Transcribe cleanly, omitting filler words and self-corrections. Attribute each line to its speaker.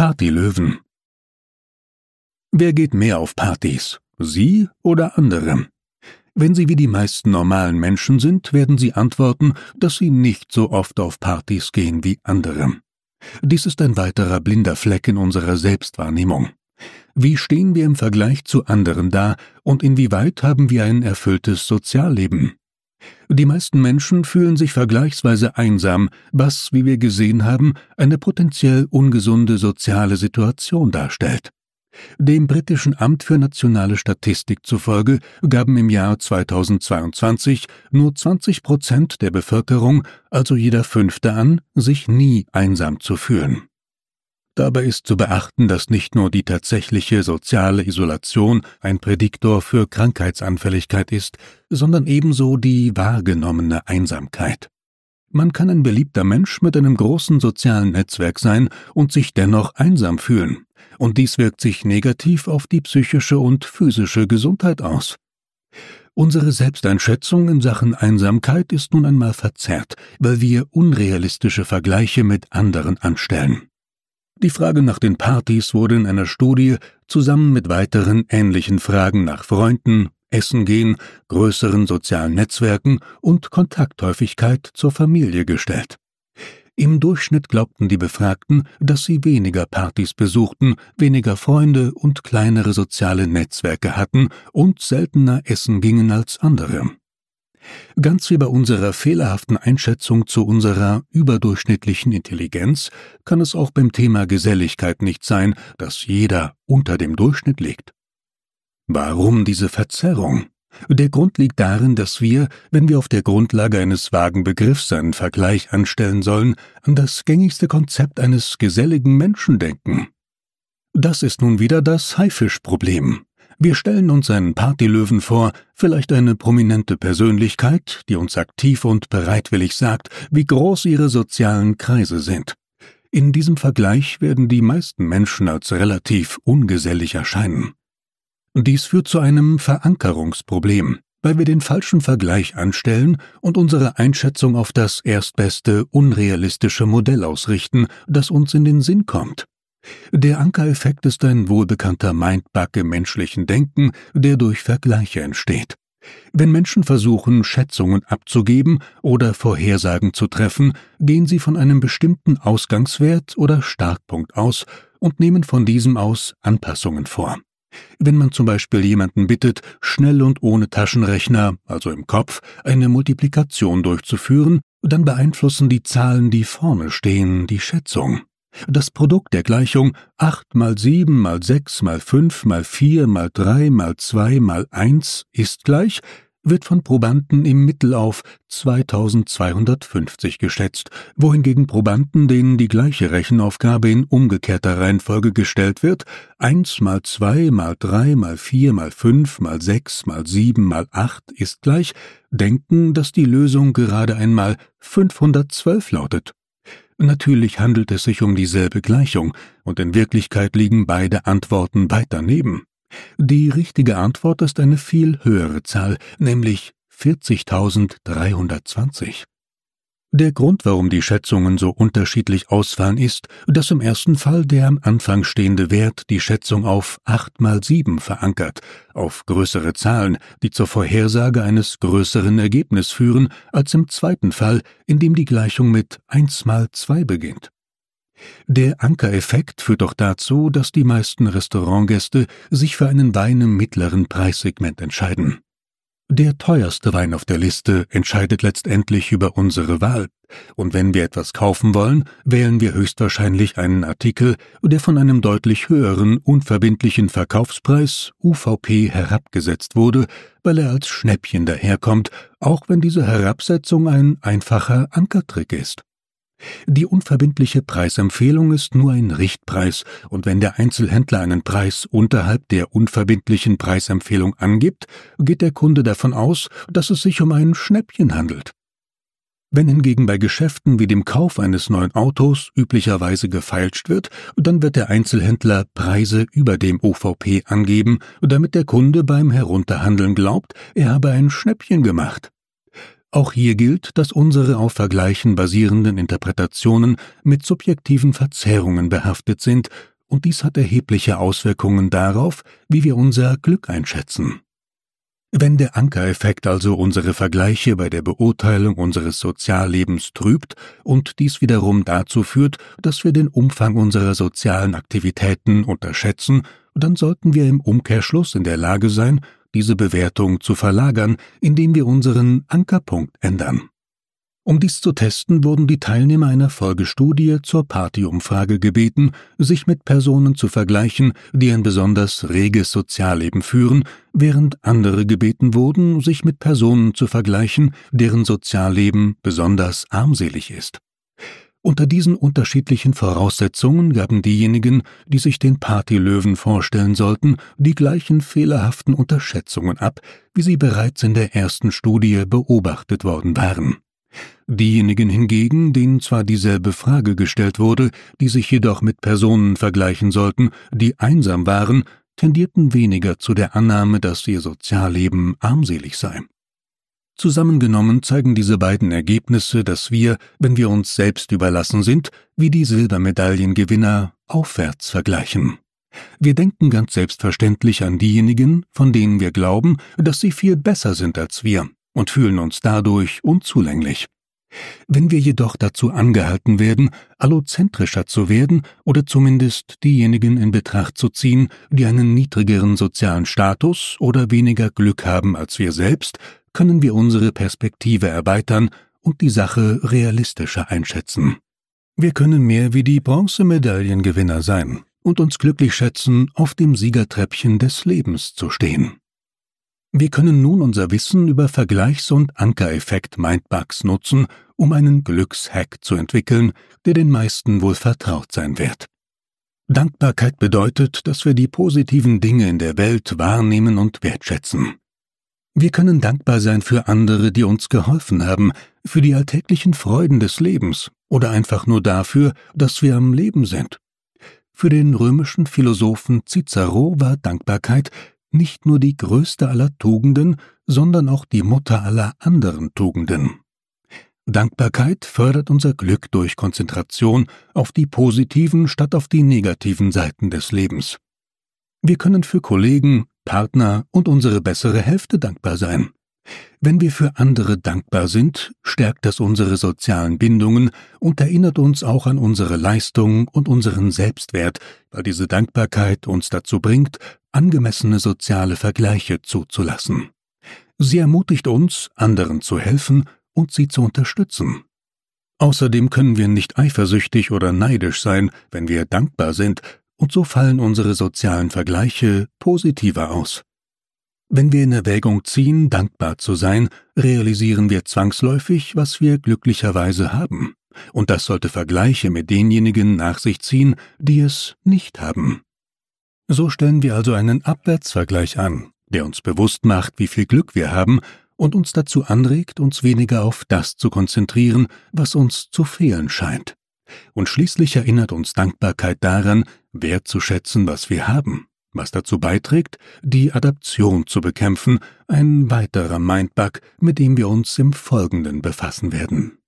Speaker 1: Partylöwen. Wer geht mehr auf Partys, Sie oder andere? Wenn Sie wie die meisten normalen Menschen sind, werden Sie antworten, dass Sie nicht so oft auf Partys gehen wie andere. Dies ist ein weiterer blinder Fleck in unserer Selbstwahrnehmung. Wie stehen wir im Vergleich zu anderen da und inwieweit haben wir ein erfülltes Sozialleben? Die meisten Menschen fühlen sich vergleichsweise einsam, was, wie wir gesehen haben, eine potenziell ungesunde soziale Situation darstellt. Dem britischen Amt für nationale Statistik zufolge gaben im Jahr 2022 nur 20% der Bevölkerung, also jeder Fünfte, an, sich nie einsam zu fühlen. Dabei ist zu beachten, dass nicht nur die tatsächliche soziale Isolation ein Prädiktor für Krankheitsanfälligkeit ist, sondern ebenso die wahrgenommene Einsamkeit. Man kann ein beliebter Mensch mit einem großen sozialen Netzwerk sein und sich dennoch einsam fühlen, und dies wirkt sich negativ auf die psychische und physische Gesundheit aus. Unsere Selbsteinschätzung in Sachen Einsamkeit ist nun einmal verzerrt, weil wir unrealistische Vergleiche mit anderen anstellen. Die Frage nach den Partys wurde in einer Studie zusammen mit weiteren ähnlichen Fragen nach Freunden, Essen gehen, größeren sozialen Netzwerken und Kontakthäufigkeit zur Familie gestellt. Im Durchschnitt glaubten die Befragten, dass sie weniger Partys besuchten, weniger Freunde und kleinere soziale Netzwerke hatten und seltener essen gingen als andere. Ganz wie bei unserer fehlerhaften Einschätzung zu unserer überdurchschnittlichen Intelligenz kann es auch beim Thema Geselligkeit nicht sein, dass jeder unter dem Durchschnitt liegt. Warum diese Verzerrung? Der Grund liegt darin, dass wir, wenn wir auf der Grundlage eines vagen Begriffs einen Vergleich anstellen sollen, an das gängigste Konzept eines geselligen Menschen denken. Das ist nun wieder das Haifisch-Problem. Wir stellen uns einen Partylöwen vor, vielleicht eine prominente Persönlichkeit, die uns aktiv und bereitwillig sagt, wie groß ihre sozialen Kreise sind. In diesem Vergleich werden die meisten Menschen als relativ ungesellig erscheinen. Dies führt zu einem Verankerungsproblem, weil wir den falschen Vergleich anstellen und unsere Einschätzung auf das erstbeste, unrealistische Modell ausrichten, das uns in den Sinn kommt. Der Ankereffekt ist ein wohlbekannter Mindbug im menschlichen Denken, der durch Vergleiche entsteht. Wenn Menschen versuchen, Schätzungen abzugeben oder Vorhersagen zu treffen, gehen sie von einem bestimmten Ausgangswert oder Startpunkt aus und nehmen von diesem aus Anpassungen vor. Wenn man zum Beispiel jemanden bittet, schnell und ohne Taschenrechner, also im Kopf, eine Multiplikation durchzuführen, dann beeinflussen die Zahlen, die vorne stehen, die Schätzung. Das Produkt der Gleichung 8 mal 7 mal 6 mal 5 mal 4 mal 3 mal 2 mal 1 ist gleich, wird von Probanden im Mittel auf 2250 geschätzt, wohingegen Probanden, denen die gleiche Rechenaufgabe in umgekehrter Reihenfolge gestellt wird, 1 mal 2 mal 3 mal 4 mal 5 mal 6 mal 7 mal 8 ist gleich, denken, dass die Lösung gerade einmal 512 lautet. Natürlich handelt es sich um dieselbe Gleichung, und in Wirklichkeit liegen beide Antworten weit daneben. Die richtige Antwort ist eine viel höhere Zahl, nämlich 40.320. Der Grund, warum die Schätzungen so unterschiedlich ausfallen, ist, dass im ersten Fall der am Anfang stehende Wert die Schätzung auf 8 mal 7 verankert, auf größere Zahlen, die zur Vorhersage eines größeren Ergebnisses führen, als im zweiten Fall, in dem die Gleichung mit 1 mal 2 beginnt. Der Ankereffekt führt doch dazu, dass die meisten Restaurantgäste sich für einen Wein im mittleren Preissegment entscheiden. Der teuerste Wein auf der Liste entscheidet letztendlich über unsere Wahl, und wenn wir etwas kaufen wollen, wählen wir höchstwahrscheinlich einen Artikel, der von einem deutlich höheren unverbindlichen Verkaufspreis UVP herabgesetzt wurde, weil er als Schnäppchen daherkommt, auch wenn diese Herabsetzung ein einfacher Ankertrick ist. Die unverbindliche Preisempfehlung ist nur ein Richtpreis, und wenn der Einzelhändler einen Preis unterhalb der unverbindlichen Preisempfehlung angibt, geht der Kunde davon aus, dass es sich um ein Schnäppchen handelt. Wenn hingegen bei Geschäften wie dem Kauf eines neuen Autos üblicherweise gefeilscht wird, dann wird der Einzelhändler Preise über dem UVP angeben, damit der Kunde beim Herunterhandeln glaubt, er habe ein Schnäppchen gemacht. Auch hier gilt, dass unsere auf Vergleichen basierenden Interpretationen mit subjektiven Verzerrungen behaftet sind und dies hat erhebliche Auswirkungen darauf, wie wir unser Glück einschätzen. Wenn der Ankereffekt also unsere Vergleiche bei der Beurteilung unseres Soziallebens trübt und dies wiederum dazu führt, dass wir den Umfang unserer sozialen Aktivitäten unterschätzen, dann sollten wir im Umkehrschluss in der Lage sein, diese Bewertung zu verlagern, indem wir unseren Ankerpunkt ändern. Um dies zu testen, wurden die Teilnehmer einer Folgestudie zur Partyumfrage gebeten, sich mit Personen zu vergleichen, die ein besonders reges Sozialleben führen, während andere gebeten wurden, sich mit Personen zu vergleichen, deren Sozialleben besonders armselig ist. Unter diesen unterschiedlichen Voraussetzungen gaben diejenigen, die sich den Partylöwen vorstellen sollten, die gleichen fehlerhaften Unterschätzungen ab, wie sie bereits in der ersten Studie beobachtet worden waren. Diejenigen hingegen, denen zwar dieselbe Frage gestellt wurde, die sich jedoch mit Personen vergleichen sollten, die einsam waren, tendierten weniger zu der Annahme, dass ihr Sozialleben armselig sei. Zusammengenommen zeigen diese beiden Ergebnisse, dass wir, wenn wir uns selbst überlassen sind, wie die Silbermedaillengewinner aufwärts vergleichen. Wir denken ganz selbstverständlich an diejenigen, von denen wir glauben, dass sie viel besser sind als wir, und fühlen uns dadurch unzulänglich. Wenn wir jedoch dazu angehalten werden, allozentrischer zu werden oder zumindest diejenigen in Betracht zu ziehen, die einen niedrigeren sozialen Status oder weniger Glück haben als wir selbst, können wir unsere Perspektive erweitern und die Sache realistischer einschätzen. Wir können mehr wie die Bronzemedaillengewinner sein und uns glücklich schätzen, auf dem Siegertreppchen des Lebens zu stehen. Wir können nun unser Wissen über Vergleichs- und Ankereffekt-Mindbugs nutzen, um einen Glückshack zu entwickeln, der den meisten wohl vertraut sein wird. Dankbarkeit bedeutet, dass wir die positiven Dinge in der Welt wahrnehmen und wertschätzen. Wir können dankbar sein für andere, die uns geholfen haben, für die alltäglichen Freuden des Lebens oder einfach nur dafür, dass wir am Leben sind. Für den römischen Philosophen Cicero war Dankbarkeit nicht nur die größte aller Tugenden, sondern auch die Mutter aller anderen Tugenden. Dankbarkeit fördert unser Glück durch Konzentration auf die positiven statt auf die negativen Seiten des Lebens. Wir können für Kollegen, Partner und unsere bessere Hälfte dankbar sein. Wenn wir für andere dankbar sind, stärkt das unsere sozialen Bindungen und erinnert uns auch an unsere Leistung und unseren Selbstwert, weil diese Dankbarkeit uns dazu bringt, angemessene soziale Vergleiche zuzulassen. Sie ermutigt uns, anderen zu helfen und sie zu unterstützen. Außerdem können wir nicht eifersüchtig oder neidisch sein, wenn wir dankbar sind, und so fallen unsere sozialen Vergleiche positiver aus. Wenn wir in Erwägung ziehen, dankbar zu sein, realisieren wir zwangsläufig, was wir glücklicherweise haben. Und das sollte Vergleiche mit denjenigen nach sich ziehen, die es nicht haben. So stellen wir also einen Abwärtsvergleich an, der uns bewusst macht, wie viel Glück wir haben und uns dazu anregt, uns weniger auf das zu konzentrieren, was uns zu fehlen scheint. Und schließlich erinnert uns Dankbarkeit daran, wertzuschätzen, was wir haben, was dazu beiträgt, die Adaption zu bekämpfen, ein weiterer Mindbug, mit dem wir uns im Folgenden befassen werden.